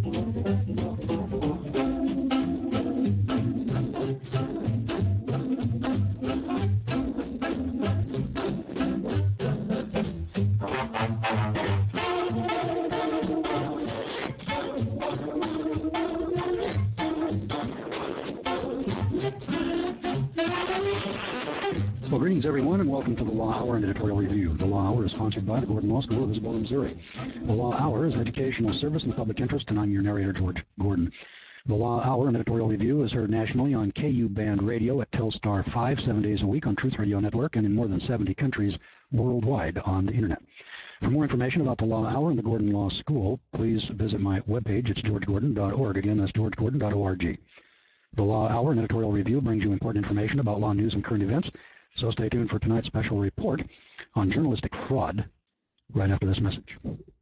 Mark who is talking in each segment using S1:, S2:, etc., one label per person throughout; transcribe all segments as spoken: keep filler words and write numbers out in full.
S1: Well, greetings, everyone, and welcome to the Law Hour and Editorial Review. The Law Hour is sponsored by the Gordon Law School of Isabel, Missouri. The Law Hour is an educational service in the public interest, and I'm your narrator, George Gordon. The Law Hour and Editorial Review is heard nationally on K U Band Radio at Telstar five, seven days a week on Truth Radio Network, and in more than seventy countries worldwide on the Internet. For more information about the Law Hour and the Gordon Law School, please visit my webpage. It's george gordon dot org. Again, that's george gordon dot org. The Law Hour and Editorial Review brings you important information about law news and current events, so stay tuned for tonight's special report on journalistic fraud right after this message.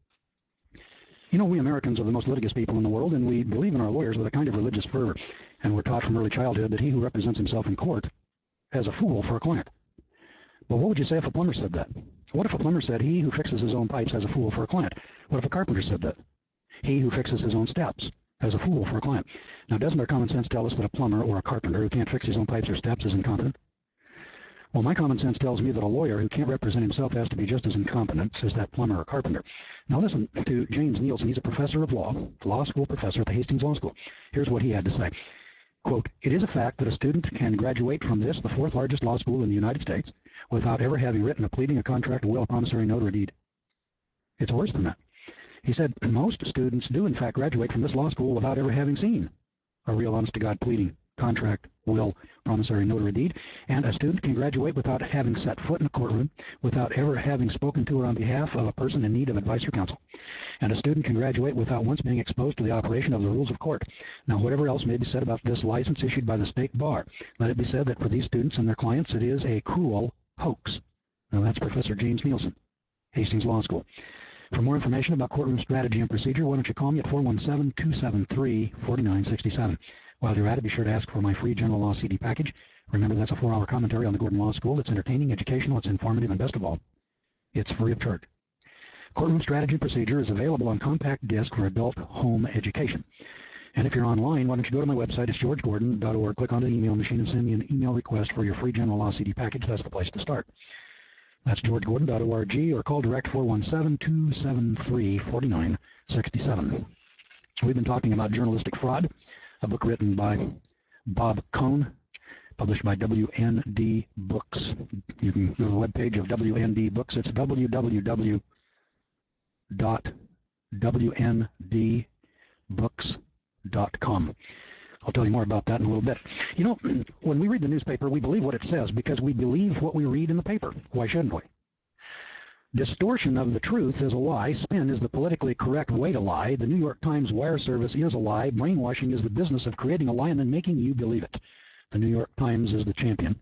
S1: You know, we Americans are the most litigious people in the world, and we believe in our lawyers with a kind of religious fervor, and we're taught from early childhood that he who represents himself in court has a fool for a client. But what would you say if a plumber said that? What if a plumber said he who fixes his own pipes has a fool for a client? What if a carpenter said that? He who fixes his own steps has a fool for a client. Now, doesn't our common sense tell us that a plumber or a carpenter who can't fix his own pipes or steps is incompetent? Well, my common sense tells me that a lawyer who can't represent himself has to be just as incompetent as that plumber or carpenter. Now listen to James Nielsen. He's a professor of law, law school professor at the Hastings Law School. Here's what he had to say. Quote, "It is a fact that a student can graduate from this, the fourth largest law school in the United States, without ever having written a pleading, a contract, a will, a promissory note, or a deed. It's worse than that. He said, most students do in fact graduate from this law school without ever having seen a real honest-to-God pleading, contract, will, promissory note, or a deed. And a student can graduate without having set foot in a courtroom, without ever having spoken to or on behalf of a person in need of advice or counsel. And a student can graduate without once being exposed to the operation of the rules of court. Now, whatever else may be said about this license issued by the state bar, let it be said that for these students and their clients, it is a cruel hoax." Now, that's Professor James Nielsen, Hastings Law School. For more information about courtroom strategy and procedure, why don't you call me at four one seven, two seven three, four nine six seven. While you're at it, be sure to ask for my free general law C D package. Remember, that's a four-hour commentary on the Gordon Law School. It's entertaining, educational, it's informative, and best of all, it's free of charge. Courtroom strategy and procedure is available on compact disc for adult home education. And if you're online, why don't you go to my website, it's george gordon dot org, click onto the email machine, and send me an email request for your free general law C D package. That's the place to start. That's george gordon dot org, or call direct four one seven, two seven three, four nine six seven. We've been talking about journalistic fraud, a book written by Bob Cohn, published by W N D Books. You can go to the webpage of W N D Books. It's w w w dot w n d books dot com. I'll tell you more about that in a little bit. You know, when we read the newspaper, we believe what it says because we believe what we read in the paper. Why shouldn't we? Distortion of the truth is a lie. Spin is the politically correct way to lie. The New York Times wire service is a lie. Brainwashing is the business of creating a lie and then making you believe it. The New York Times is the champion.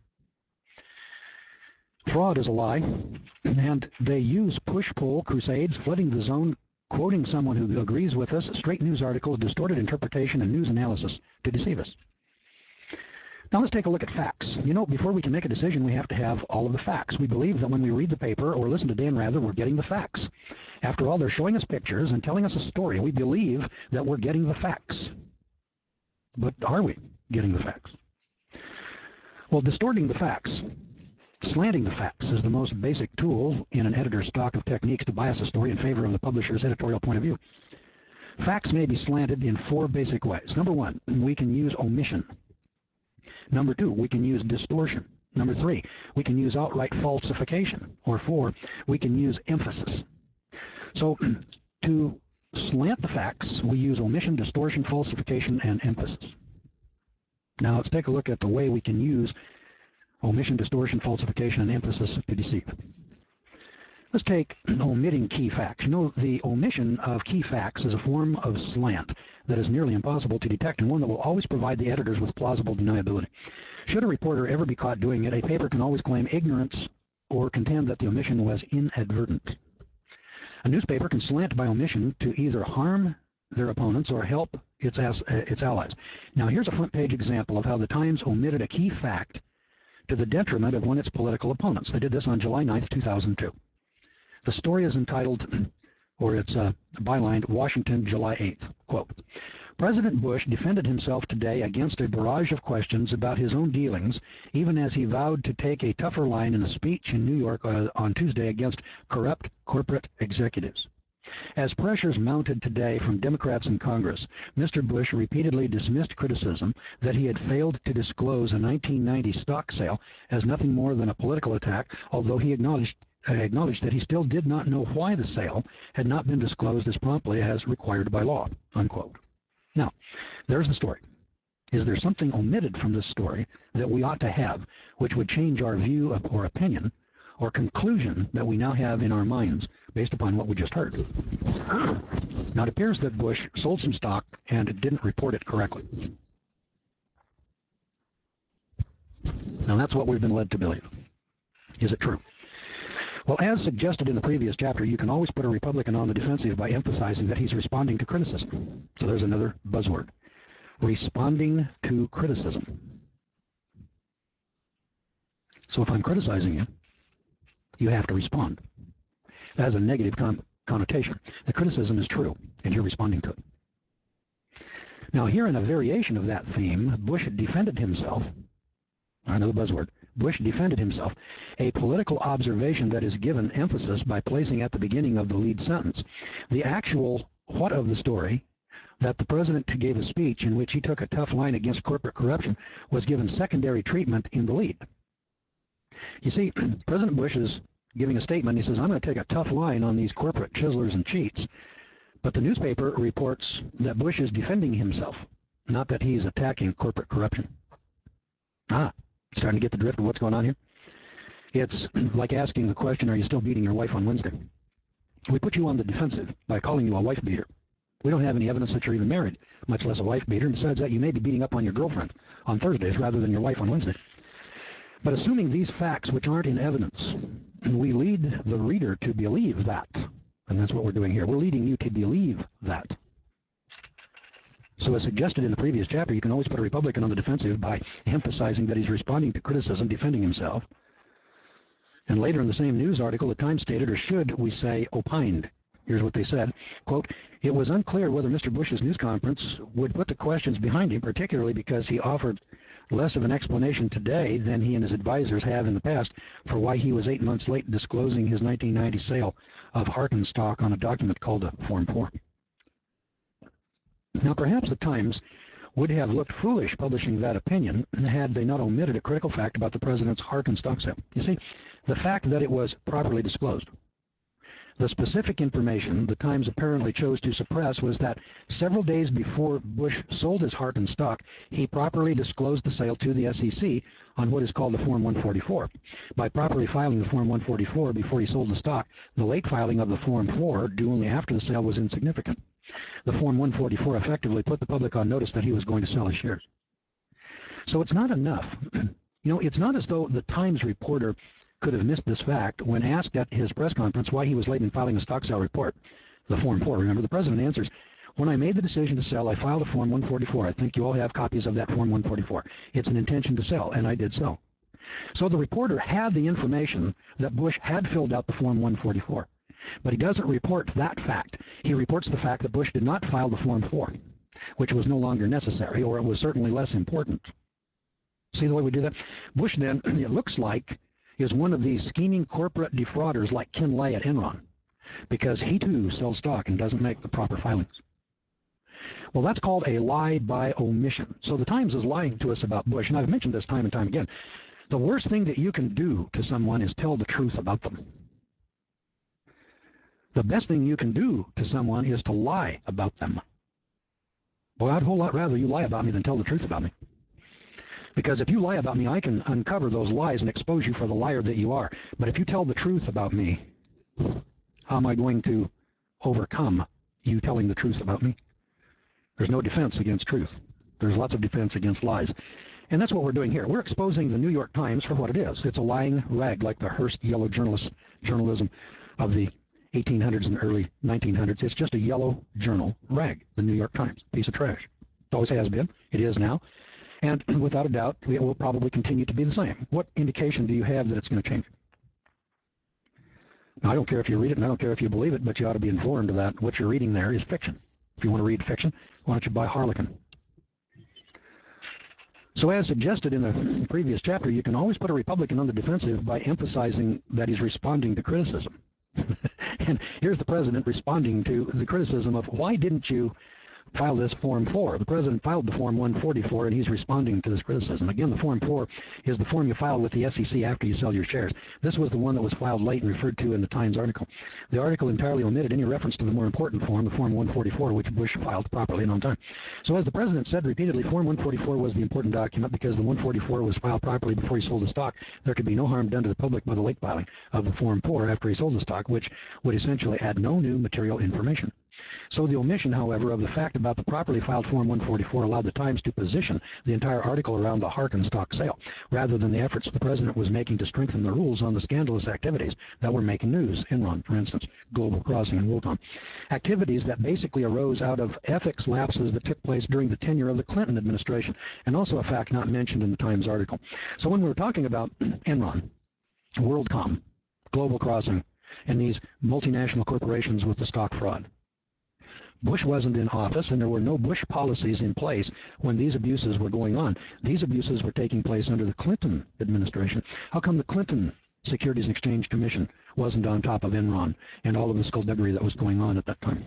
S1: Fraud is a lie, and they use push-pull crusades, flooding the zone, quoting someone who agrees with us, straight news articles, distorted interpretation, and news analysis to deceive us. Now let's take a look at facts. You know, before we can make a decision, we have to have all of the facts. We believe that when we read the paper or listen to Dan Rather, we're getting the facts. After all, they're showing us pictures and telling us a story. We believe that we're getting the facts. But are we getting the facts? Well, distorting the facts, slanting the facts is the most basic tool in an editor's stock of techniques to bias a story in favor of the publisher's editorial point of view. Facts may be slanted in four basic ways. Number one, we can use omission. Number two, we can use distortion. Number three, we can use outright falsification. Or four, we can use emphasis. So to slant the facts, we use omission, distortion, falsification, and emphasis. Now let's take a look at the way we can use omission, distortion, falsification, and emphasis to deceive. Let's take omitting key facts. You know, the omission of key facts is a form of slant that is nearly impossible to detect and one that will always provide the editors with plausible deniability. Should a reporter ever be caught doing it, a paper can always claim ignorance or contend that the omission was inadvertent. A newspaper can slant by omission to either harm their opponents or help its, uh, its allies. Now, here's a front-page example of how the Times omitted a key fact to the detriment of one of its political opponents. They did this on July ninth, two thousand two. The story is entitled, or it's uh, bylined Washington, July eighth. Quote, President Bush defended himself today against a barrage of questions about his own dealings, even as he vowed to take a tougher line in a speech in New York uh, on Tuesday against corrupt corporate executives. As pressures mounted today from Democrats in Congress, Mister Bush repeatedly dismissed criticism that he had failed to disclose a nineteen ninety stock sale as nothing more than a political attack, although he acknowledged uh, acknowledged that he still did not know why the sale had not been disclosed as promptly as required by law, unquote. Now, there's the story. Is there something omitted from this story that we ought to have, which would change our view of, or opinion or conclusion that we now have in our minds based upon what we just heard? Now, it appears that Bush sold some stock and didn't report it correctly. Now, that's what we've been led to believe. Is it true? Well, as suggested in the previous chapter, you can always put a Republican on the defensive by emphasizing that he's responding to criticism. So there's another buzzword. Responding to criticism. So if I'm criticizing you, you have to respond. That has a negative con connotation. The criticism is true, and you're responding to it. Now, here in a variation of that theme, Bush defended himself. Another buzzword. Bush defended himself, a political observation that is given emphasis by placing at the beginning of the lead sentence the actual what of the story, that the president gave a speech in which he took a tough line against corporate corruption, was given secondary treatment in the lead. You see, President Bush is giving a statement. He says, I'm going to take a tough line on these corporate chiselers and cheats. But the newspaper reports that Bush is defending himself, not that he's attacking corporate corruption. Ah, starting to get the drift of what's going on here? It's like asking the question, are you still beating your wife on Wednesday? We put you on the defensive by calling you a wife beater. We don't have any evidence that you're even married, much less a wife beater. And besides that, you may be beating up on your girlfriend on Thursdays rather than your wife on Wednesday. But assuming these facts, which aren't in evidence, we lead the reader to believe that. And that's what we're doing here. We're leading you to believe that. So as suggested in the previous chapter, you can always put a Republican on the defensive by emphasizing that he's responding to criticism, defending himself. And later in the same news article, the Times stated, or should we say opined, here's what they said, quote, it was unclear whether Mister Bush's news conference would put the questions behind him, particularly because he offered less of an explanation today than he and his advisors have in the past for why he was eight months late disclosing his nineteen ninety sale of Harkin stock on a document called a Form four. Now, perhaps the Times would have looked foolish publishing that opinion had they not omitted a critical fact about the president's Harkin stock sale. You see, the fact that it was properly disclosed. The specific information the Times apparently chose to suppress was that several days before Bush sold his Harkin stock, he properly disclosed the sale to the S E C on what is called the Form one forty-four. By properly filing the Form one forty-four before he sold the stock, the late filing of the Form four, due only after the sale, was insignificant. The Form one forty-four effectively put the public on notice that he was going to sell his shares. So it's not enough. You know, it's not as though the Times reporter could have missed this fact when asked at his press conference why he was late in filing a stock sale report, the Form four. Remember, the president answers, when I made the decision to sell, I filed a Form one forty-four. I think you all have copies of that Form one forty-four. It's an intention to sell, and I did so. So the reporter had the information that Bush had filled out the Form one forty-four. But he doesn't report that fact. He reports the fact that Bush did not file the Form four, which was no longer necessary, or it was certainly less important. See the way we do that? Bush then, it looks like, is one of these scheming corporate defrauders like Ken Lay at Enron, because he too sells stock and doesn't make the proper filings. Well, that's called a lie by omission. So the Times is lying to us about Bush, and I've mentioned this time and time again. The worst thing that you can do to someone is tell the truth about them. The best thing you can do to someone is to lie about them. Boy, I'd a whole lot rather you lie about me than tell the truth about me. Because if you lie about me, I can uncover those lies and expose you for the liar that you are. But if you tell the truth about me, how am I going to overcome you telling the truth about me? There's no defense against truth. There's lots of defense against lies. And that's what we're doing here. We're exposing the New York Times for what it is. It's a lying rag, like the Hearst yellow journalist journalism of the eighteen hundreds and early nineteen hundreds. It's just a yellow journal rag, the New York Times, piece of trash. It always has been. It is now. And without a doubt, it will probably continue to be the same. What indication do you have that it's going to change? Now, I don't care if you read it, and I don't care if you believe it, but you ought to be informed that what you're reading there is fiction. If you want to read fiction, why don't you buy Harlequin? So as suggested in the previous chapter, you can always put a Republican on the defensive by emphasizing that he's responding to criticism. And here's the president responding to the criticism of, why didn't you file this Form four? The president filed the Form one forty-four, and he's responding to this criticism. Again, the Form four is the form you file with the S E C after you sell your shares. This was the one that was filed late and referred to in the Times article. The article entirely omitted any reference to the more important form, the Form one forty-four, which Bush filed properly and on time. So as the president said repeatedly, Form one forty-four was the important document because the one forty-four was filed properly before he sold the stock. There could be no harm done to the public by the late filing of the Form four after he sold the stock, which would essentially add no new material information. So the omission, however, of the fact about the properly filed Form one forty-four allowed the Times to position the entire article around the Harkin stock sale, rather than the efforts the president was making to strengthen the rules on the scandalous activities that were making news. Enron, for instance, Global Crossing, and WorldCom. Activities that basically arose out of ethics lapses that took place during the tenure of the Clinton administration, and also a fact not mentioned in the Times article. So when we were talking about Enron, WorldCom, Global Crossing, and these multinational corporations with the stock fraud, Bush wasn't in office, and there were no Bush policies in place when these abuses were going on. These abuses were taking place under the Clinton administration. How come the Clinton Securities and Exchange Commission wasn't on top of Enron and all of the skullduggery that was going on at that time?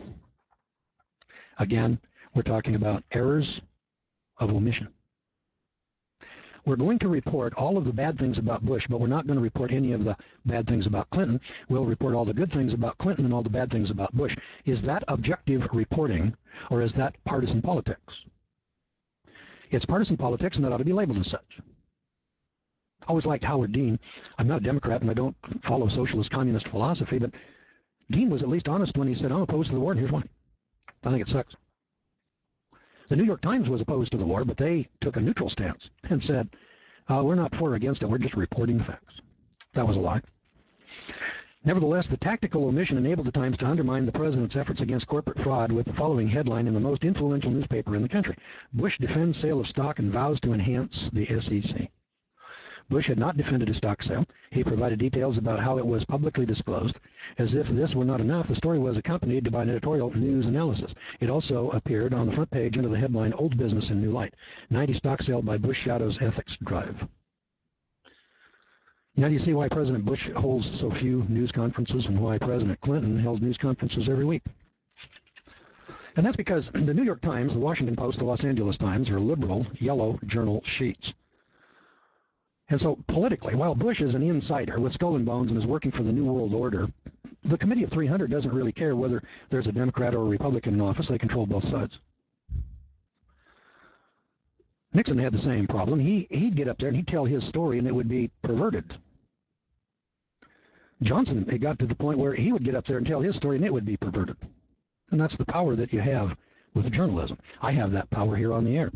S1: Again, we're talking about errors of omission. We're going to report all of the bad things about Bush, but we're not going to report any of the bad things about Clinton. We'll report all the good things about Clinton and all the bad things about Bush. Is that objective reporting, or is that partisan politics? It's partisan politics, and that ought to be labeled as such. I always liked Howard Dean. I'm not a Democrat, and I don't follow socialist communist philosophy, but Dean was at least honest when he said, I'm opposed to the war, and here's why. I think it sucks. The New York Times was opposed to the war, but they took a neutral stance and said, uh, we're not for or against it, we're just reporting facts. That was a lie. Nevertheless, the tactical omission enabled the Times to undermine the president's efforts against corporate fraud with the following headline in the most influential newspaper in the country: Bush defends sale of stock and vows to enhance the S E C. Bush had not defended his stock sale. He provided details about how it was publicly disclosed. As if this were not enough, the story was accompanied by an editorial news analysis. It also appeared on the front page under the headline, Old Business in New Light. ninety stock sale by Bush shadows ethics drive. Now do you see why President Bush holds so few news conferences and why President Clinton held news conferences every week? And that's because the New York Times, the Washington Post, the Los Angeles Times are liberal yellow journal sheets. And so politically, while Bush is an insider with skull and bones and is working for the New World Order, the Committee of three hundred doesn't really care whether there's a Democrat or a Republican in office. They control both sides. Nixon had the same problem. He, he'd get up there and he'd tell his story and it would be perverted. Johnson, it got to the point where he would get up there and tell his story and it would be perverted. And that's the power that you have with journalism. I have that power here on the air.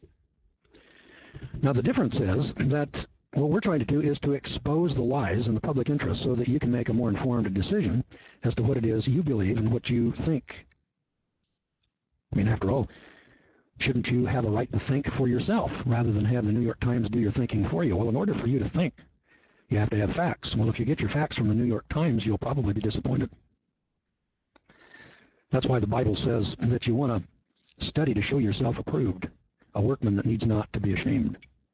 S1: Now the difference is that what we're trying to do is to expose the lies in the public interest so that you can make a more informed decision as to what it is you believe and what you think. I mean, after all, shouldn't you have a right to think for yourself rather than have the New York Times do your thinking for you? Well, in order for you to think, you have to have facts. Well, if you get your facts from the New York Times, you'll probably be disappointed. That's why the Bible says that you want to study to show yourself approved, a workman that needs not to be ashamed.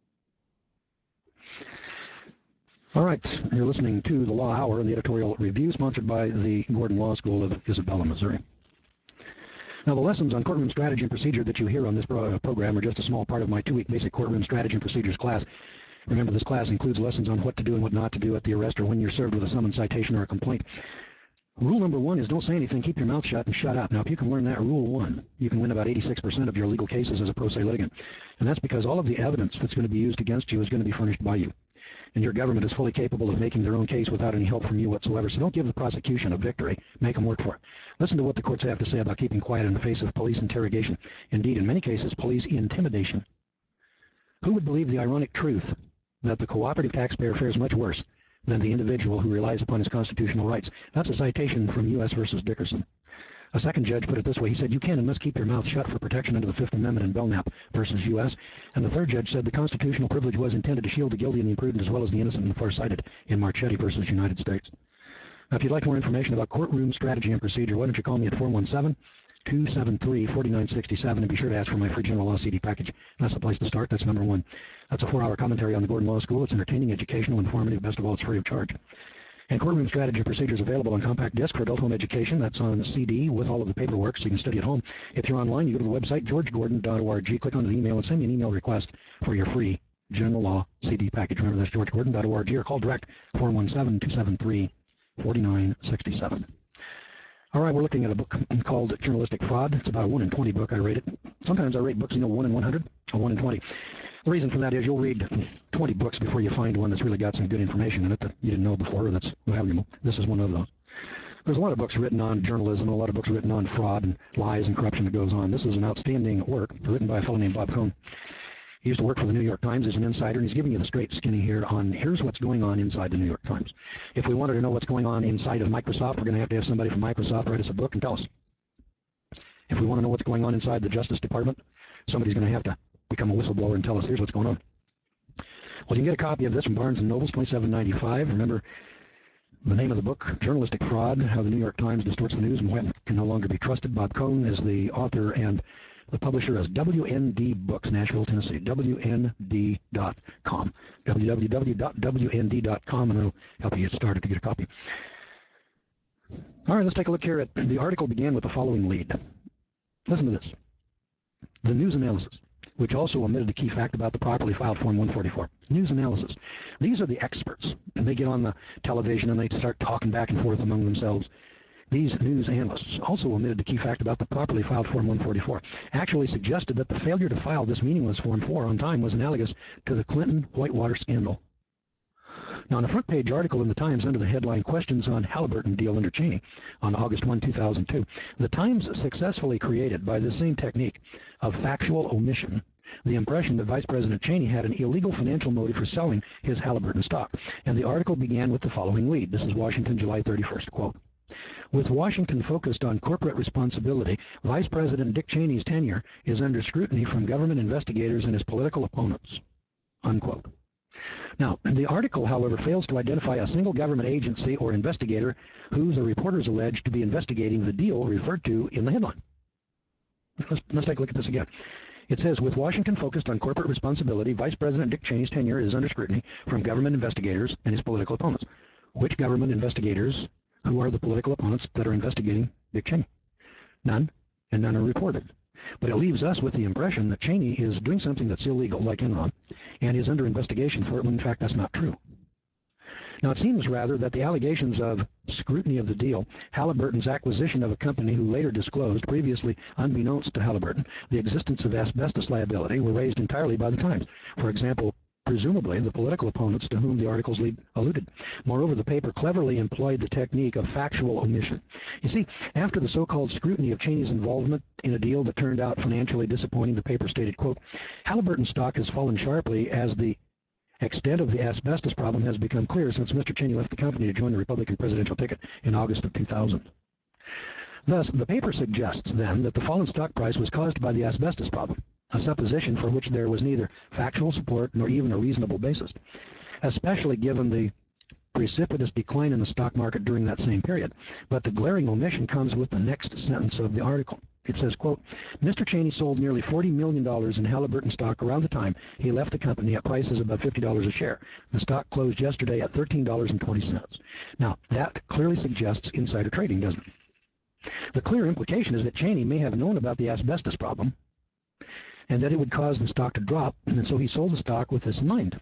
S1: All right, you're listening to the Law Hour and the editorial review sponsored by the Gordon Law School of Isabella, Missouri. Now, the lessons on courtroom strategy and procedure that you hear on this pro program are just a small part of my two-week basic courtroom strategy and procedures class. Remember, this class includes lessons on what to do and what not to do at the arrest or when you're served with a summons, citation, or a complaint. Rule number one is don't say anything, keep your mouth shut, and shut up. Now, if you can learn that rule one, you can win about eighty-six percent of your legal cases as a pro se litigant. And that's because all of the evidence that's going to be used against you is going to be furnished by you. And your government is fully capable of making their own case without any help from you whatsoever. So don't give the prosecution a victory. Make them work for it. Listen to what the courts have to say about keeping quiet in the face of police interrogation. Indeed, in many cases, police intimidation. Who would believe the ironic truth that the cooperative taxpayer fares much worse than the individual who relies upon his constitutional rights? That's a citation from U S versus Dickerson. A second judge put it this way. He said, you can and must keep your mouth shut for protection under the Fifth Amendment in Belknap versus U S And the third judge said the constitutional privilege was intended to shield the guilty and the imprudent as well as the innocent and the farsighted in Marchetti versus United States. Now, if you'd like more information about courtroom strategy and procedure, why don't you call me at four one seven, two seven three, four nine six seven, and be sure to ask for my free general law C D package. That's the place to start. That's number one. That's a four-hour commentary on the Gordon Law School. It's entertaining, educational, informative. Best of all, it's free of charge. And Courtroom Strategy and Procedure is available on compact disc for adult home education. That's on C D with all of the paperwork so you can study at home. If you're online, you go to the website, george gordon dot org. Click on the email and send me an email request for your free general law C D package. Remember, that's george gordon dot org or call direct four one seven, two seven three, four nine six seven. All right, we're looking at a book called Journalistic Fraud. It's about a one in twenty book. I rate it. Sometimes I rate books, you know, one in one hundred or one in twenty. The reason for that is you'll read twenty books before you find one that's really got some good information in it that you didn't know before or that's valuable. This is one of those. There's a lot of books written on journalism, a lot of books written on fraud and lies and corruption that goes on. This is an outstanding work written by a fellow named Bob Cohn. He used to work for the New York Times as an insider, and he's giving you the straight skinny here on here's what's going on inside the New York Times. If we wanted to know what's going on inside of Microsoft, we're going to have to have somebody from Microsoft write us a book and tell us. If we want to know what's going on inside the Justice Department, somebody's going to have to become a whistleblower and tell us here's what's going on. Well, you can get a copy of this from Barnes and Noble's, twenty-seven ninety-five. Remember the name of the book, Journalistic Fraud, How the New York Times Distorts the News and Why It Can No Longer Be Trusted. Bob Cohn is the author, and the publisher is W N D Books, Nashville, Tennessee, W N D dot com, w w w dot w n d dot com, and it'll help you get started to get a copy. All right, let's take a look here at the article. Began with the following lead. Listen to this. The news analysis, which also omitted a key fact about the properly filed Form one forty-four. News analysis. These are the experts, and they get on the television and they start talking back and forth among themselves. These news analysts also omitted the key fact about the properly filed Form one forty-four, actually suggested that the failure to file this meaningless Form four on time was analogous to the Clinton Whitewater scandal. Now, in a front-page article in the Times under the headline, Questions on Halliburton Deal Under Cheney, on August first, two thousand two, the Times successfully created, by the same technique of factual omission, the impression that Vice President Cheney had an illegal financial motive for selling his Halliburton stock. And the article began with the following lead. This is Washington, July thirty-first, quote. With Washington focused on corporate responsibility, Vice President Dick Cheney's tenure is under scrutiny from government investigators and his political opponents, unquote. Now, the article, however, fails to identify a single government agency or investigator who the reporters allege to be investigating the deal referred to in the headline. Let's, let's take a look at this again. It says, with Washington focused on corporate responsibility, Vice President Dick Cheney's tenure is under scrutiny from government investigators and his political opponents. Which government investigators? Who are the political opponents that are investigating Dick Cheney? None, and none are reported. But it leaves us with the impression that Cheney is doing something that's illegal, like Enron, and is under investigation for it, when in fact that's not true. Now, it seems rather that the allegations of scrutiny of the deal, Halliburton's acquisition of a company who later disclosed, previously unbeknownst to Halliburton, the existence of asbestos liability, were raised entirely by the Times. For example, presumably the political opponents to whom the article's lead alluded. Moreover, the paper cleverly employed the technique of factual omission. You see, after the so-called scrutiny of Cheney's involvement in a deal that turned out financially disappointing, the paper stated, quote, Halliburton stock has fallen sharply as the extent of the asbestos problem has become clear since Mister Cheney left the company to join the Republican presidential ticket in August of two thousand. Thus, the paper suggests, then, that the fallen stock price was caused by the asbestos problem, a supposition for which there was neither factual support nor even a reasonable basis, especially given the precipitous decline in the stock market during that same period. But the glaring omission comes with the next sentence of the article. It says, quote, Mister Cheney sold nearly forty million dollars in Halliburton stock around the time he left the company at prices above fifty dollars a share. The stock closed yesterday at thirteen dollars and twenty cents. Now, that clearly suggests insider trading, doesn't it? The clear implication is that Cheney may have known about the asbestos problem and that it would cause the stock to drop, and so he sold the stock with this in mind.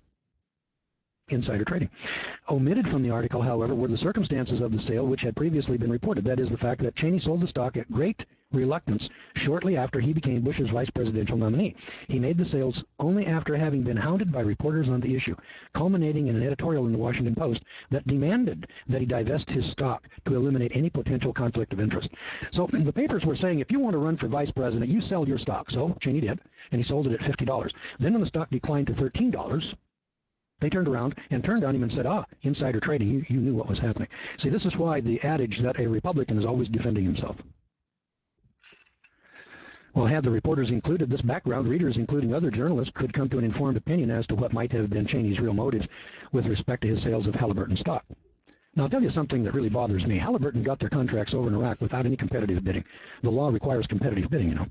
S1: Insider trading. Omitted from the article, however, were the circumstances of the sale which had previously been reported. That is, the fact that Cheney sold the stock at great reluctance shortly after he became Bush's vice presidential nominee. He made the sales only after having been hounded by reporters on the issue, culminating in an editorial in the Washington Post that demanded that he divest his stock to eliminate any potential conflict of interest. So the papers were saying, if you want to run for vice president, you sell your stock. So Cheney did, and he sold it at fifty dollars. Then when the stock declined to thirteen dollars, they turned around and turned on him and said, ah, insider trading, you, you knew what was happening. See, this is why the adage that a Republican is always defending himself. Well, had the reporters included this background, readers, including other journalists, could come to an informed opinion as to what might have been Cheney's real motives with respect to his sales of Halliburton stock. Now, I'll tell you something that really bothers me. Halliburton got their contracts over in Iraq without any competitive bidding. The law requires competitive bidding, you know.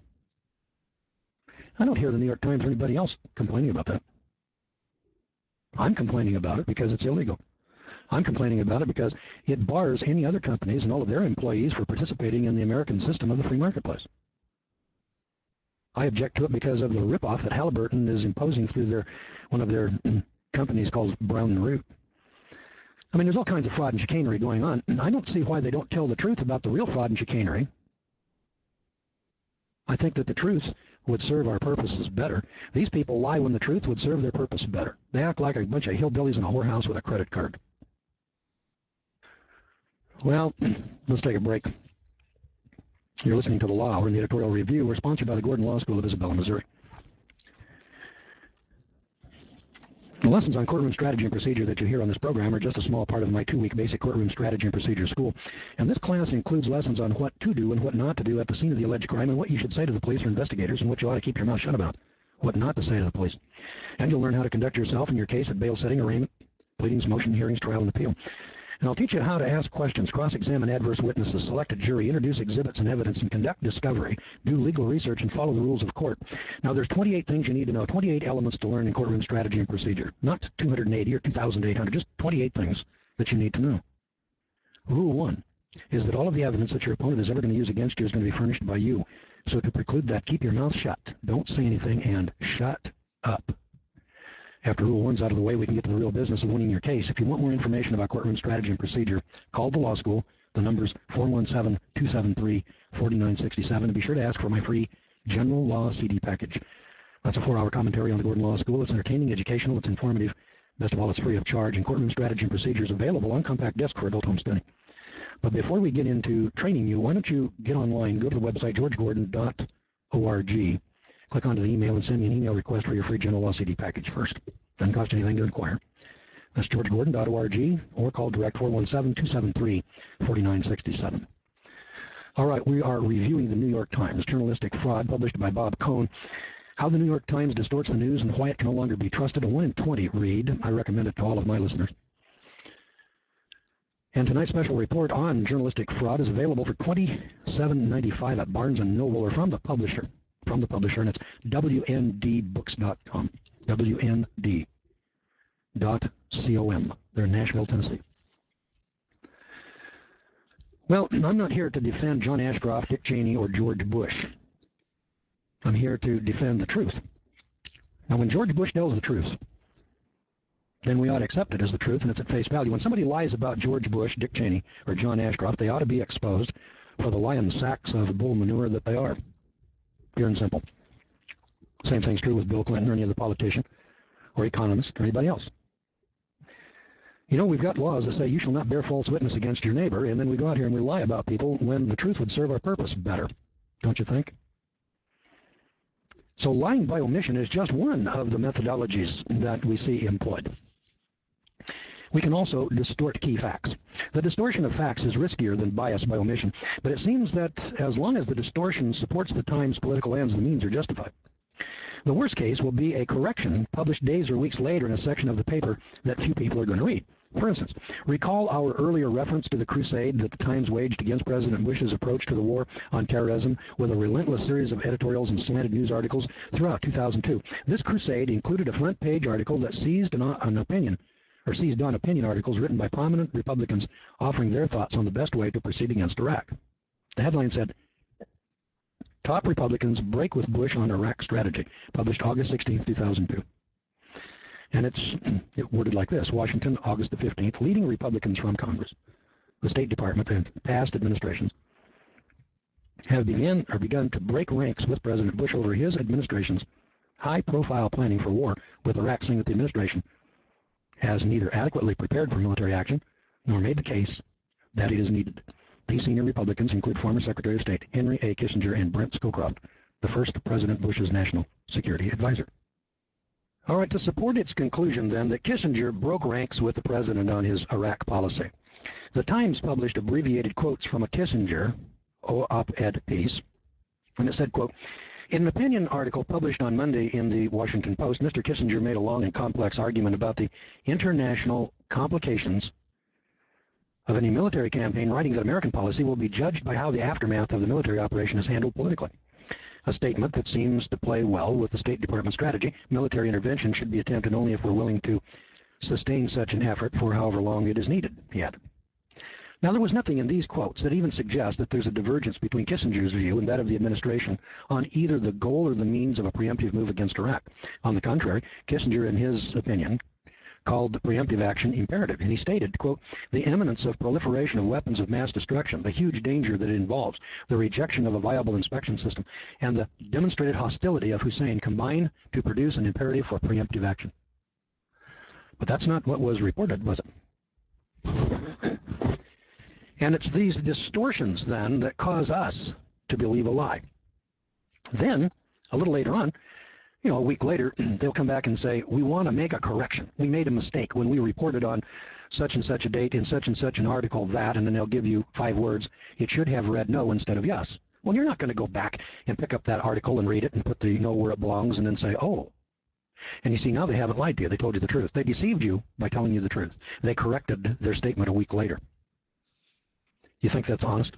S1: I don't hear the New York Times or anybody else complaining about that. I'm complaining about it because it's illegal. I'm complaining about it because it bars any other companies and all of their employees for participating in the American system of the free marketplace. I object to it because of the ripoff that Halliburton is imposing through their one of their companies called Brown and Root. I mean, there's all kinds of fraud and chicanery going on. I don't see why they don't tell the truth about the real fraud and chicanery. I think that the truth would serve our purposes better. These people lie when the truth would serve their purpose better. They act like a bunch of hillbillies in a whorehouse with a credit card. Well, let's take a break. You're listening to The Law Hour in the Editorial Review. We're sponsored by the Gordon Law School of Isabella, Missouri. The lessons on courtroom strategy and procedure that you hear on this program are just a small part of my two-week basic courtroom strategy and procedure school. And this class includes lessons on what to do and what not to do at the scene of the alleged crime and what you should say to the police or investigators and what you ought to keep your mouth shut about, what not to say to the police. And you'll learn how to conduct yourself in your case at bail setting, arraignment, pleadings, motion, hearings, trial, and appeal. And I'll teach you how to ask questions, cross-examine adverse witnesses, select a jury, introduce exhibits and evidence, and conduct discovery, do legal research, and follow the rules of court. Now, there's twenty-eight things you need to know, twenty-eight elements to learn in courtroom strategy and procedure. Not two hundred eighty or two thousand eight hundred, just twenty-eight things that you need to know. Rule one is that all of the evidence that your opponent is ever going to use against you is going to be furnished by you. So to preclude that, keep your mouth shut. Don't say anything and shut up. After Rule one's out of the way, we can get to the real business of winning your case. If you want more information about courtroom strategy and procedure, call the law school. The number's four one seven, two seven three, four nine six seven. And be sure to ask for my free General Law C D package. That's a four-hour commentary on the Gordon Law School. It's entertaining, educational, it's informative. Best of all, it's free of charge. And courtroom strategy and procedure is available on compact disc for adult home study. But before we get into training you, why don't you get online, go to the website george gordon dot org. Click onto the email and send me an email request for your free General Law C D package first. Doesn't cost anything to inquire. That's george gordon dot org or call direct four one seven, two seven three, four nine six seven. All right, we are reviewing the New York Times, journalistic fraud, published by Bob Cohn. How the New York Times distorts the news and why it can no longer be trusted. A one in twenty read. I recommend it to all of my listeners. And tonight's special report on journalistic fraud is available for twenty-seven ninety-five at Barnes and Noble or from the publisher. From the publisher, and it's W N D books dot com. W N D dot com. They're in Nashville, Tennessee. Well, I'm not here to defend John Ashcroft, Dick Cheney, or George Bush. I'm here to defend the truth. Now, when George Bush tells the truth, then we ought to accept it as the truth, and it's at face value. When somebody lies about George Bush, Dick Cheney, or John Ashcroft, they ought to be exposed for the lion sacks of bull manure that they are. Pure and simple. Same thing's true with Bill Clinton or any other politician or economist or anybody else. You know, we've got laws that say you shall not bear false witness against your neighbor, and then we go out here and we lie about people when the truth would serve our purpose better. Don't you think? So lying by omission is just one of the methodologies that we see employed. We can also distort key facts. The distortion of facts is riskier than bias by omission, but it seems that as long as the distortion supports the Times' political ends, the means are justified. The worst case will be a correction published days or weeks later in a section of the paper that few people are going to read. For instance, recall our earlier reference to the crusade that the Times waged against President Bush's approach to the war on terrorism with a relentless series of editorials and slanted news articles throughout two thousand two. This crusade included a front-page article that seized an, an opinion or seized on opinion articles written by prominent Republicans offering their thoughts on the best way to proceed against Iraq. The headline said, "Top Republicans break with Bush on Iraq strategy," published August sixteenth, two thousand two. And it's it worded like this: Washington, August the fifteenth, leading Republicans from Congress, the State Department, and past administrations have begun, or begun to break ranks with President Bush over his administration's high-profile planning for war with Iraq, saying that the administration has neither adequately prepared for military action nor made the case that it is needed. These senior Republicans include former Secretary of State Henry A. Kissinger and Brent Scowcroft, the first President Bush's national security advisor. All right, to support its conclusion, then, that Kissinger broke ranks with the president on his Iraq policy, the Times published abbreviated quotes from a Kissinger op-ed piece, and it said, quote, "In an opinion article published on Monday in the Washington Post, Mister Kissinger made a long and complex argument about the international complications of any military campaign, writing that American policy will be judged by how the aftermath of the military operation is handled politically. A statement that seems to play well with the State Department strategy. Military intervention should be attempted only if we're willing to sustain such an effort for however long it is needed, he added. Now, there was nothing in these quotes that even suggests that there's a divergence between Kissinger's view and that of the administration on either the goal or the means of a preemptive move against Iraq. On the contrary, Kissinger, in his opinion, called the preemptive action imperative, and he stated, quote, the imminence of proliferation of weapons of mass destruction, the huge danger that it involves, the rejection of a viable inspection system, and the demonstrated hostility of Hussein combine to produce an imperative for preemptive action. But that's not what was reported, was it? And it's these distortions, then, that cause us to believe a lie. Then, a little later on, you know, a week later, they'll come back and say, we want to make a correction. We made a mistake when we reported on such and such a date in such and such an article that, and then they'll give you five words. It should have read no instead of yes. Well, you're not going to go back and pick up that article and read it and put the no where it belongs and then say, oh. And you see, now they haven't lied to you. They told you the truth. They deceived you by telling you the truth. They corrected their statement a week later. You think that's honest?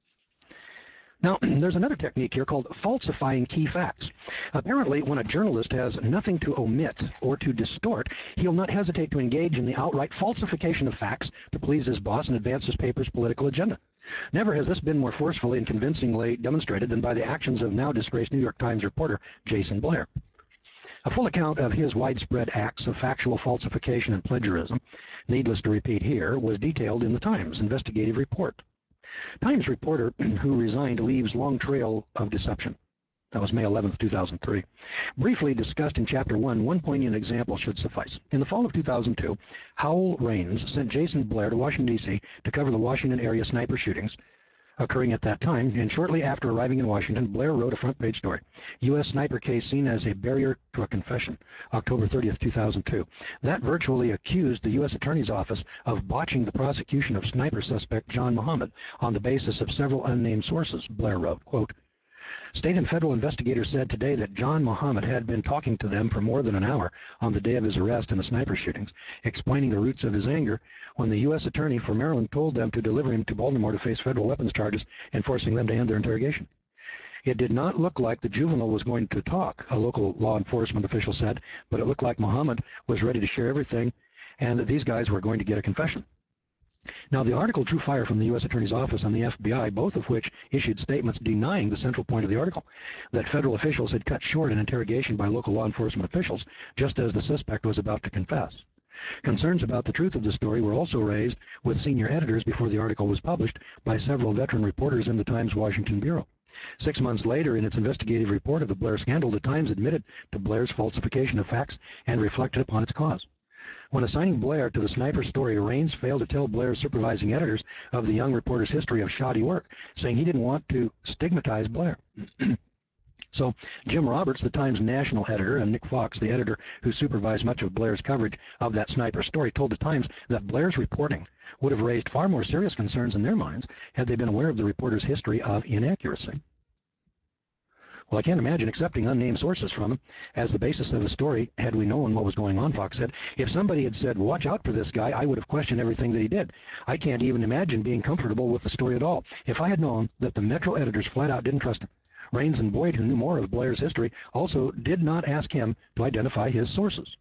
S1: Now, there's another technique here called falsifying key facts. Apparently, when a journalist has nothing to omit or to distort, he'll not hesitate to engage in the outright falsification of facts to please his boss and advance his paper's political agenda. Never has this been more forcefully and convincingly demonstrated than by the actions of now disgraced New York Times reporter Jason Blair. A full account of his widespread acts of factual falsification and plagiarism, needless to repeat here, was detailed in the Times investigative report. Times reporter who resigned leaves long trail of deception. That was May eleventh, two thousand three. Briefly discussed in Chapter one, one poignant example should suffice. In the fall of two thousand two, Howell Raines sent Jason Blair to Washington, D C to cover the Washington area sniper shootings occurring at that time, and shortly after arriving in Washington, Blair wrote a front-page story, U S sniper case seen as a barrier to a confession, October thirtieth, two thousand two. That virtually accused the U S Attorney's Office of botching the prosecution of sniper suspect John Muhammad on the basis of several unnamed sources, Blair wrote, quote, state and federal investigators said today that John Muhammad had been talking to them for more than an hour on the day of his arrest in the sniper shootings, explaining the roots of his anger when the U S attorney for Maryland told them to deliver him to Baltimore to face federal weapons charges and forcing them to end their interrogation. It did not look like the juvenile was going to talk, a local law enforcement official said, but it looked like Muhammad was ready to share everything and that these guys were going to get a confession. Now, the article drew fire from the U S Attorney's Office and the F B I, both of which issued statements denying the central point of the article, that federal officials had cut short an interrogation by local law enforcement officials just as the suspect was about to confess. Concerns about the truth of the story were also raised with senior editors before the article was published by several veteran reporters in the Times Washington Bureau. Six months later, in its investigative report of the Blair scandal, the Times admitted to Blair's falsification of facts and reflected upon its cause. When assigning Blair to the sniper story, Raines failed to tell Blair's supervising editors of the young reporter's history of shoddy work, saying he didn't want to stigmatize Blair. So Jim Roberts, the Times national editor, and Nick Fox, the editor who supervised much of Blair's coverage of that sniper story, told the Times that Blair's reporting would have raised far more serious concerns in their minds had they been aware of the reporter's history of inaccuracy. Well, I can't imagine accepting unnamed sources from him as the basis of the story had we known what was going on, Fox said. If somebody had said, watch out for this guy, I would have questioned everything that he did. I can't even imagine being comfortable with the story at all. If I had known that the Metro editors flat out didn't trust him, Raines and Boyd, who knew more of Blair's history, also did not ask him to identify his sources.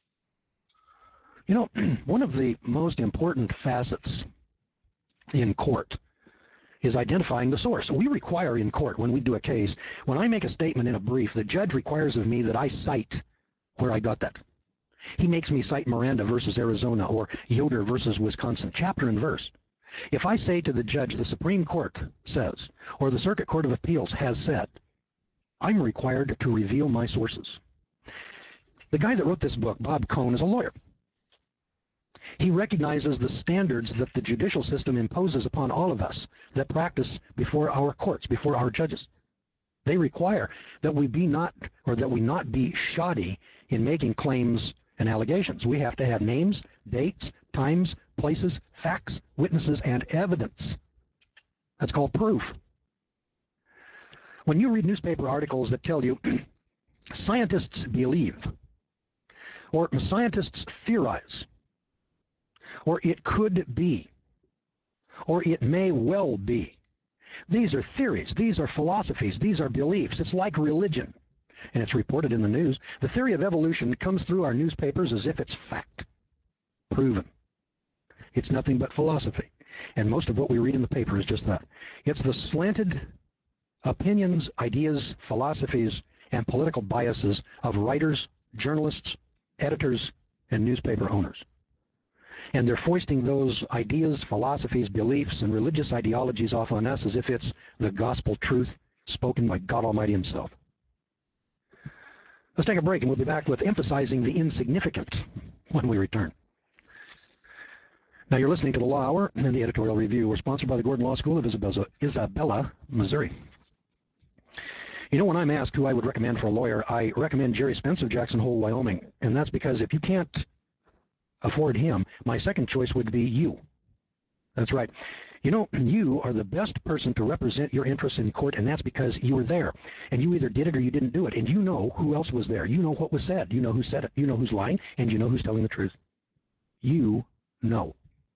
S1: You know, one of the most important facets in court is identifying the source. We require in court, when we do a case, when I make a statement in a brief, the judge requires of me that I cite where I got that. He makes me cite Miranda versus Arizona or Yoder versus Wisconsin, chapter and verse. If I say to the judge, the Supreme Court says, or the Circuit Court of Appeals has said, I'm required to reveal my sources. The guy that wrote this book, Bob Cohn, is a lawyer. He recognizes the standards that the judicial system imposes upon all of us that practice before our courts, before our judges. They require that we be not, or that we not be shoddy in making claims and allegations. We have to have names, dates, times, places, facts, witnesses, and evidence. That's called proof. When you read newspaper articles that tell you scientists believe, or scientists theorize, or it could be, or it may well be. These are theories. These are philosophies. These are beliefs. It's like religion, and it's reported in the news. The theory of evolution comes through our newspapers as if it's fact, proven. It's nothing but philosophy, and most of what we read in the paper is just that. It's the slanted opinions, ideas, philosophies, and political biases of writers, journalists, editors, and newspaper owners. And they're foisting those ideas, philosophies, beliefs, and religious ideologies off on us as if it's the gospel truth spoken by God Almighty himself. Let's take a break, and we'll be back with emphasizing the insignificant when we return. Now, you're listening to the Law Hour and the Editorial Review. We're sponsored by the Gordon Law School of Isabella, Missouri. You know, when I'm asked who I would recommend for a lawyer, I recommend Jerry Spence of Jackson Hole, Wyoming. And that's because if you can't afford him, my second choice would be you. That's right. You know, you are the best person to represent your interests in court, and that's because you were there. And you either did it or you didn't do it. And you know who else was there. You know what was said. You know who said it. You know who's lying, and you know who's telling the truth. You know.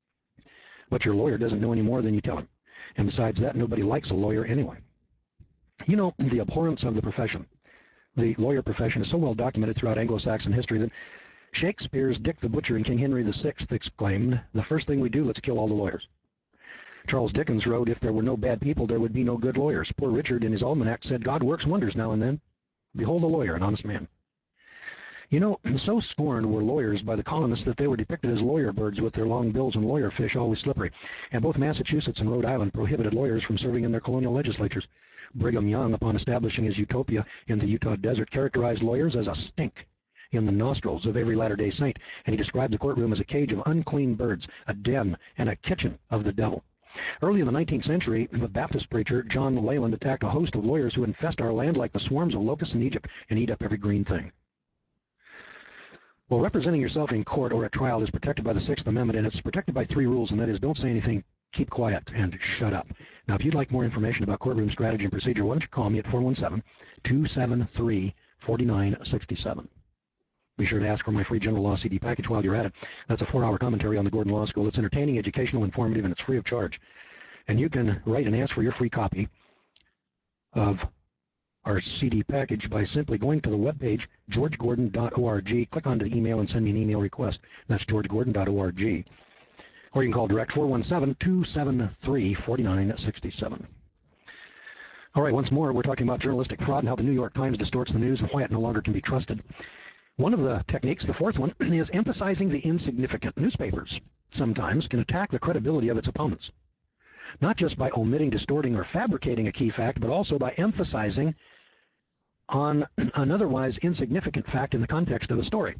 S1: But your lawyer doesn't know any more than you tell him. And besides that, nobody likes a lawyer anyway. You know, the abhorrence of the profession, the lawyer profession, is so well documented throughout Anglo-Saxon history that Shakespeare's Dick the Butcher in King Henry the Sixth exclaimed, "The first thing we do, let's kill all the lawyers." Charles Dickens wrote, "If there were no bad people, there would be no good lawyers." Poor Richard in his almanac said, "God works wonders now and then. Behold a lawyer, an honest man." You know, so scorned were lawyers by the colonists that they were depicted as lawyer birds with their long bills and lawyer fish always slippery. And both Massachusetts and Rhode Island prohibited lawyers from serving in their colonial legislatures. Brigham Young, upon establishing his utopia in the Utah desert, characterized lawyers as a stink in the nostrils of every Latter-day Saint, and he described the courtroom as a cage of unclean birds, a den, and a kitchen of the devil. Early in the nineteenth century, the Baptist preacher John Leland attacked a host of lawyers who infest our land like the swarms of locusts in Egypt and eat up every green thing. Well, representing yourself in court or at trial is protected by the Sixth Amendment, and it's protected by three rules, and that is, don't say anything, keep quiet, and shut up. Now, if you'd like more information about courtroom strategy and procedure, why don't you call me at four one seven, two seven three, four nine six seven. Be sure to ask for my free general law C D package while you're at it. That's a four-hour commentary on the Gordon Law School. It's entertaining, educational, informative, and it's free of charge. And you can write and ask for your free copy of our C D package by simply going to the webpage, george gordon dot org. Click onto the email and send me an email request. That's george gordon dot org. Or you can call direct four one seven, two seven three, four nine six seven. All right, once more, we're talking about journalistic fraud and how the New York Times distorts the news and why it no longer can be trusted. One of the techniques, the fourth one, is emphasizing the insignificant. Newspapers sometimes can attack the credibility of its opponents, not just by omitting, distorting, or fabricating a key fact, but also by emphasizing on an otherwise insignificant fact in the context of the story.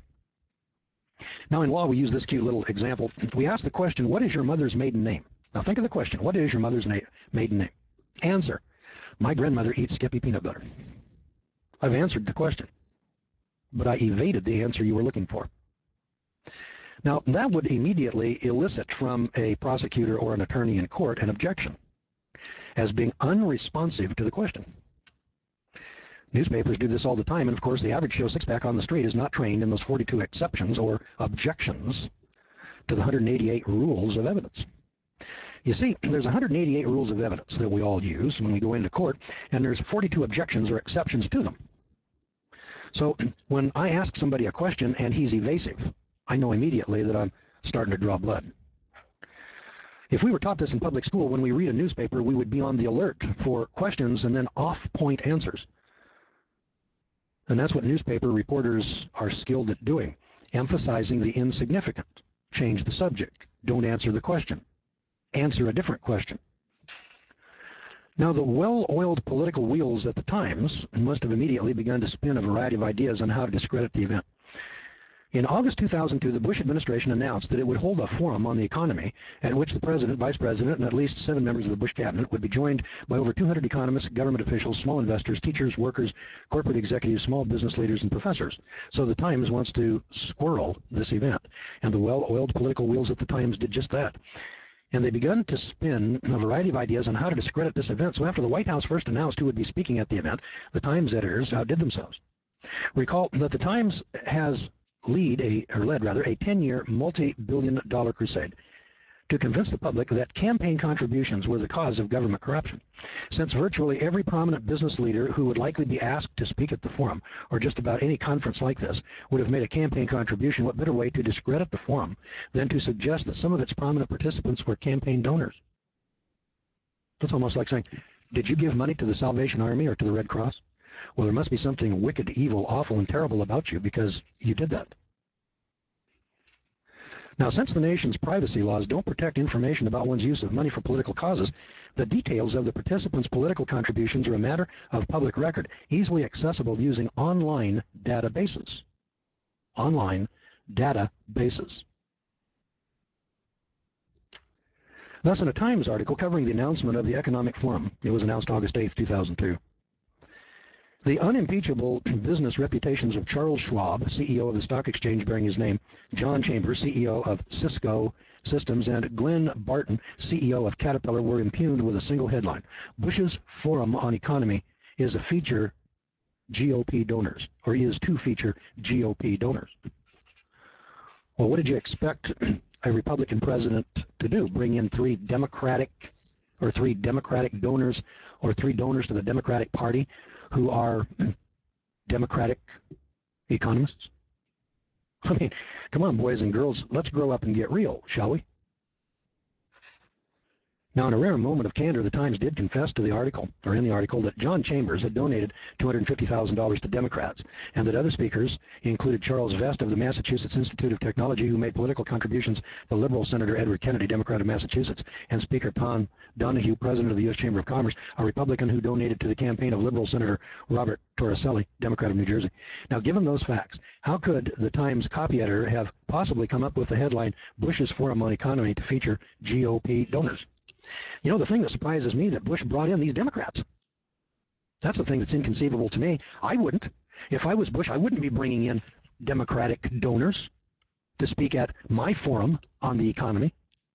S1: Now, in law, we use this cute little example. We ask the question, what is your mother's maiden name? Now, think of the question, what is your mother's na- maiden name? Answer, my grandmother eats Skippy peanut butter. I've answered the question, but I evaded the answer you were looking for. Now, that would immediately elicit from a prosecutor or an attorney in court an objection as being unresponsive to the question. Newspapers do this all the time, and of course the average Joe Sixpack on the street is not trained in those forty-two exceptions or objections to the one hundred eighty-eight rules of evidence. You see, there's one hundred eighty-eight rules of evidence that we all use when we go into court, and there's forty-two objections or exceptions to them. So when I ask somebody a question and he's evasive, I know immediately that I'm starting to draw blood. If we were taught this in public school, when we read a newspaper, we would be on the alert for questions and then off-point answers. And that's what newspaper reporters are skilled at doing, emphasizing the insignificant. Change the subject. Don't answer the question. Answer a different question. Now, the well-oiled political wheels at the Times must have immediately begun to spin a variety of ideas on how to discredit the event. In August two thousand two, the Bush administration announced that it would hold a forum on the economy at which the president, vice president, and at least seven members of the Bush cabinet would be joined by over two hundred economists, government officials, small investors, teachers, workers, corporate executives, small business leaders, and professors. So the Times wants to squirrel this event, and the well-oiled political wheels at the Times did just that. And they began to spin a variety of ideas on how to discredit this event. So after the White House first announced who would be speaking at the event, the Times editors outdid themselves. Recall that the Times has lead a or led rather a ten-year multi-billion dollar crusade to convince the public that campaign contributions were the cause of government corruption. Since virtually every prominent business leader who would likely be asked to speak at the forum, or just about any conference like this, would have made a campaign contribution, what better way to discredit the forum than to suggest that some of its prominent participants were campaign donors? That's almost like saying, did you give money to the Salvation Army or to the Red Cross? Well, there must be something wicked, evil, awful, and terrible about you because you did that. Now, since the nation's privacy laws don't protect information about one's use of money for political causes, the details of the participants' political contributions are a matter of public record, easily accessible using online databases. Online databases. Thus, in a Times article covering the announcement of the Economic Forum, it was announced August eighth, two thousand two, the unimpeachable business reputations of Charles Schwab, C E O of the stock exchange bearing his name, John Chambers, C E O of Cisco Systems, and Glenn Barton, C E O of Caterpillar, were impugned with a single headline: Bush's Forum on Economy is a feature G O P donors, or is to feature G O P donors. Well, what did you expect a Republican president to do? Bring in three Democratic or three Democratic donors or three donors to the Democratic Party who are Democratic economists? I mean, come on, boys and girls, let's grow up and get real, shall we? Now, in a rare moment of candor, the Times did confess to the article, or in the article, that John Chambers had donated two hundred fifty thousand dollars to Democrats, and that other speakers included Charles Vest of the Massachusetts Institute of Technology, who made political contributions to Liberal Senator Edward Kennedy, Democrat of Massachusetts, and Speaker Tom Donahue, President of the U S Chamber of Commerce, a Republican who donated to the campaign of Liberal Senator Robert Torricelli, Democrat of New Jersey. Now, given those facts, how could the Times copy editor have possibly come up with the headline, Bush's Forum on Economy to feature G O P donors? You know, the thing that surprises me, that Bush brought in these Democrats. That's the thing that's inconceivable to me. I wouldn't. If I was Bush, I wouldn't be bringing in Democratic donors to speak at my forum on the economy.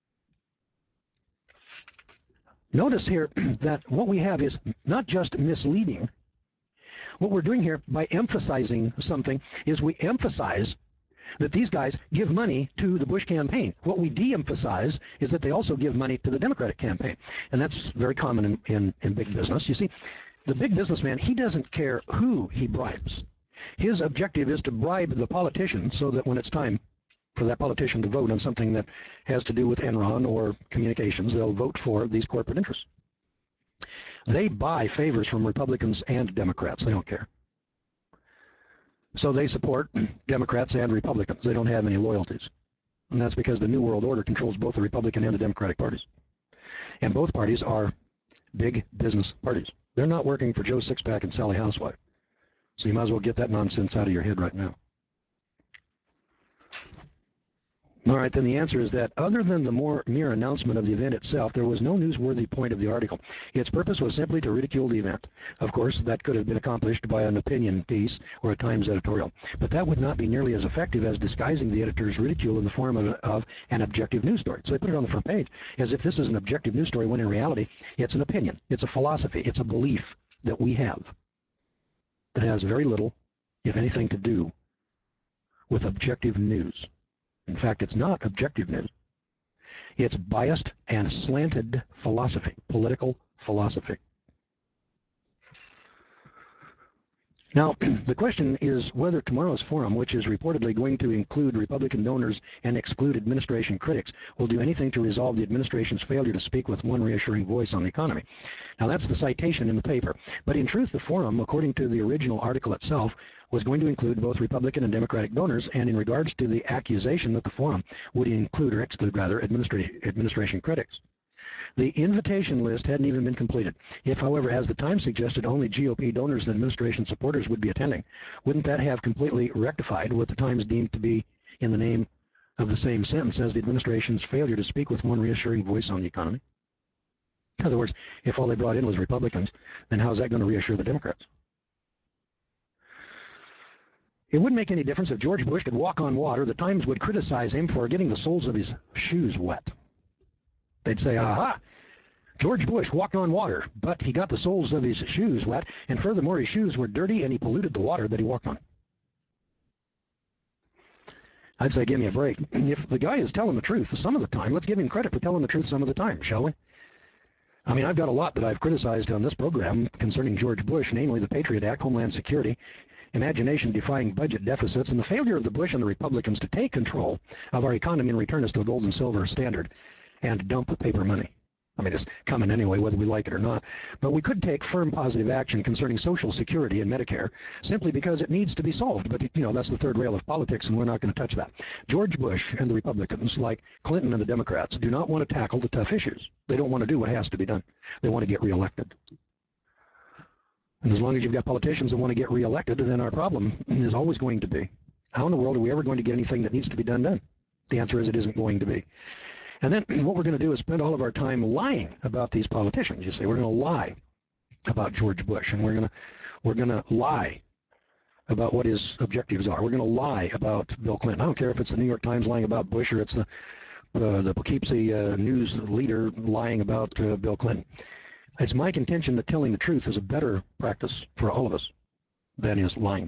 S1: Notice here that what we have is not just misleading. What we're doing here by emphasizing something is we emphasize that these guys give money to the Bush campaign. What we de-emphasize is that they also give money to the Democratic campaign. And that's very common in, in, in big business. You see, the big businessman, he doesn't care who he bribes. His objective is to bribe the politician so that when it's time for that politician to vote on something that has to do with Enron or communications, they'll vote for these corporate interests. They buy favors from Republicans and Democrats. They don't care. So they support Democrats and Republicans. They don't have any loyalties. And that's because the New World Order controls both the Republican and the Democratic parties. And both parties are big business parties. They're not working for Joe Sixpack and Sally Housewife. So you might as well get that nonsense out of your head right now. All right, then the answer is that other than the more mere announcement of the event itself, there was no newsworthy point of the article. Its purpose was simply to ridicule the event. Of course, that could have been accomplished by an opinion piece or a Times editorial, but that would not be nearly as effective as disguising the editor's ridicule in the form of, of an objective news story. So they put it on the front page as if this is an objective news story, when in reality, it's an opinion, it's a philosophy, it's a belief that we have that has very little, if anything, to do with objective news. In fact, it's not objective news. It's biased and slanted philosophy, political philosophy. Now, the question is whether tomorrow's forum, which is reportedly going to include Republican donors and exclude administration critics, will do anything to resolve the administration's failure to speak with one reassuring voice on the economy. Now, that's the citation in the paper. But in truth, the forum, according to the original article itself, was going to include both Republican and Democratic donors, and in regards to the accusation that the forum would include, or exclude rather, administra- administration critics, the invitation list hadn't even been completed. If, however, as the Times suggested, only G O P donors and administration supporters would be attending, wouldn't that have completely rectified what the Times deemed to be in the name of the same sentence as the administration's failure to speak with one reassuring voice on the economy? In other words, if all they brought in was Republicans, then how is that going to reassure the Democrats? It wouldn't make any difference if George Bush could walk on water. The Times would criticize him for getting the soles of his shoes wet. They'd say, aha, George Bush walked on water, but he got the soles of his shoes wet, and furthermore, his shoes were dirty and he polluted the water that he walked on. I'd say give me a break. If the guy is telling the truth some of the time, let's give him credit for telling the truth some of the time, shall we? I mean, I've got a lot that I've criticized on this program concerning George Bush, namely the Patriot Act, Homeland Security, imagination-defying budget deficits, and the failure of the Bush and the Republicans to take control of our economy and return us to a gold and silver standard and dump paper money. I mean, it's coming anyway, whether we like it or not. But we could take firm positive action concerning Social Security and Medicare simply because it needs to be solved. But, you know, that's the third rail of politics, and we're not going to touch that. George Bush and the Republicans, like Clinton and the Democrats, do not want to tackle the tough issues. They don't want to do what has to be done. They want to get reelected. And as long as you've got politicians that want to get reelected, then our problem is always going to be, how in the world are we ever going to get anything that needs to be done done? The answer is it isn't going to be. And then what we're going to do is spend all of our time lying about these politicians. You say we're going to lie about George Bush, and we're going to we're going to lie about what his objectives are. We're going to lie about Bill Clinton. I don't care if it's the New York Times lying about Bush or it's the uh, the Poughkeepsie uh, news leader lying about uh, Bill Clinton. It's my contention that telling the truth is a better practice for all of us than is lying.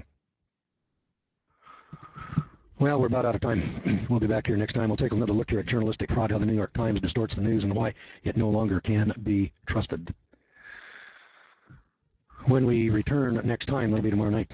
S1: Well, we're about out of time. We'll be back here next time. We'll take another look here at journalistic fraud, how the New York Times distorts the news, and why it no longer can be trusted. When we return next time, that'll be tomorrow night.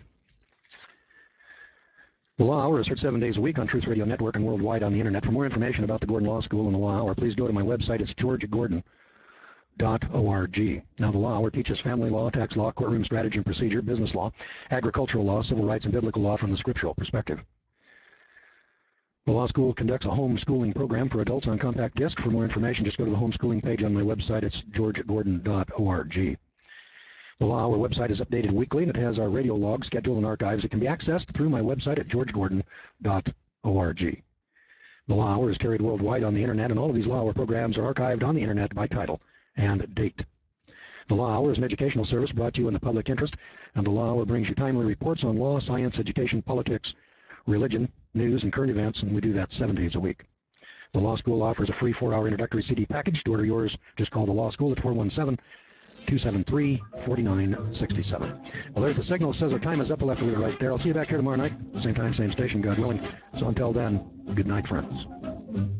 S1: The Law Hour is heard seven days a week on Truth Radio Network and worldwide on the Internet. For more information about the Gordon Law School and the Law Hour, please go to my website. It's george gordon dot org. Now, the Law Hour teaches family law, tax law, courtroom strategy and procedure, business law, agricultural law, civil rights, and biblical law from the scriptural perspective. The Law School conducts a homeschooling program for adults on compact disc. For more information, just go to the homeschooling page on my website. It's george gordon dot org. The Law Hour website is updated weekly, and it has our radio log, schedule, and archives. It can be accessed through my website at george gordon dot org. The Law Hour is carried worldwide on the Internet, and all of these Law Hour programs are archived on the Internet by title and date. The Law Hour is an educational service brought to you in the public interest, and the Law Hour brings you timely reports on law, science, education, politics, religion, news, and current events, and we do that seven days a week. The Law School offers a free four-hour introductory C D package. To order yours, just call the Law School at four one seven, two seven three, four nine six seven. Well, there's the signal that says our time is up. We'll have to leave it right there. I'll see you back here tomorrow night, same time, same station, God willing. So until then, good night, friends.